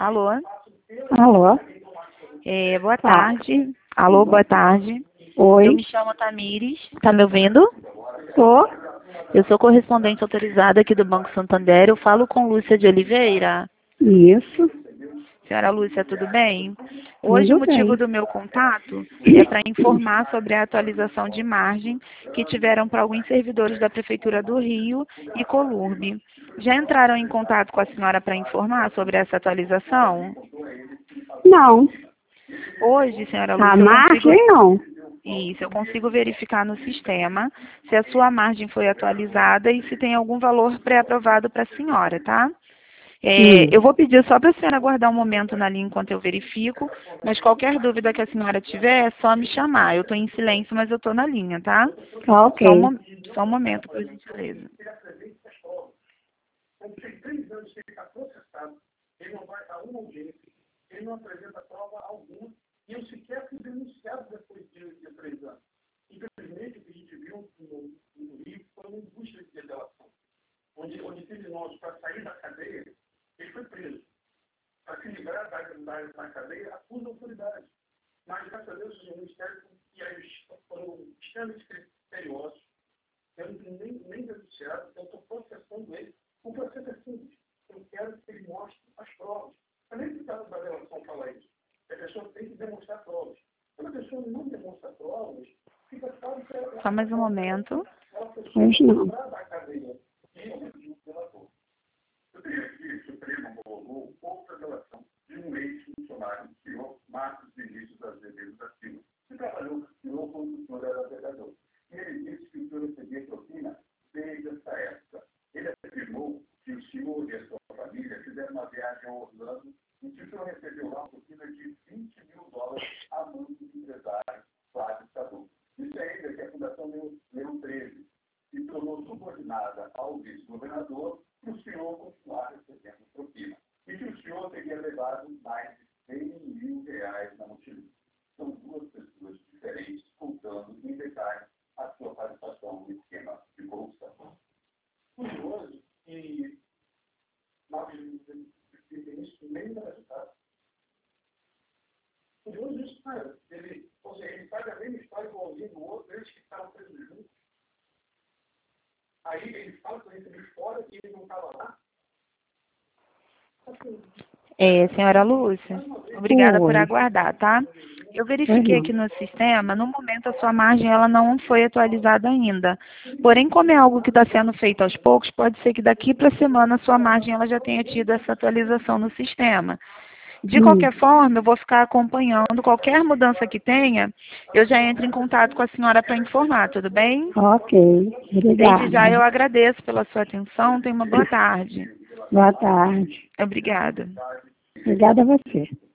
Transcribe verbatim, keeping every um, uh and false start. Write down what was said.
Alô? Alô? É, boa Tá. tarde. Alô, boa tarde. Eu Oi? me chamo Tamires. Tá me ouvindo? Tô? Eu sou correspondente autorizada aqui do Banco Santander. Eu falo com Lúcia de Oliveira. Isso. Senhora Lúcia, tudo bem? Hoje o Tudo motivo bem. do meu contato é para informar sobre a atualização de margem que tiveram para alguns servidores da Prefeitura do Rio e Colurbe. Já entraram em contato com a senhora para informar sobre essa atualização? Não. Hoje, senhora A Lúcia, eu consigo... margem não. Isso, eu consigo verificar no sistema se a sua margem foi atualizada e se tem algum valor pré-aprovado para a senhora, tá? É, Hum. eu vou pedir só para a senhora aguardar um momento na linha enquanto eu verifico, mas qualquer dúvida que a senhora tiver, é só me chamar. Eu estou em silêncio, mas eu estou na linha, tá? Tá Só um, ok. mo- só um momento, por gentileza. Só mais um momento. Hoje não. É, senhora Lúcia, obrigada por Oi. aguardar, tá? Eu Pois verifiquei não. aqui no sistema, no momento a sua margem ela não foi atualizada ainda. Porém, como é algo que está sendo feito aos poucos, pode ser que daqui para a semana a sua margem ela já tenha tido essa atualização no sistema. De Hum. qualquer forma, eu vou ficar acompanhando qualquer mudança que tenha, eu já entro em contato com a senhora para informar, tudo bem? Ok. Desde já Obrigada. eu agradeço pela sua atenção, tenha uma boa tarde. Boa tarde. Obrigada. Obrigada a você.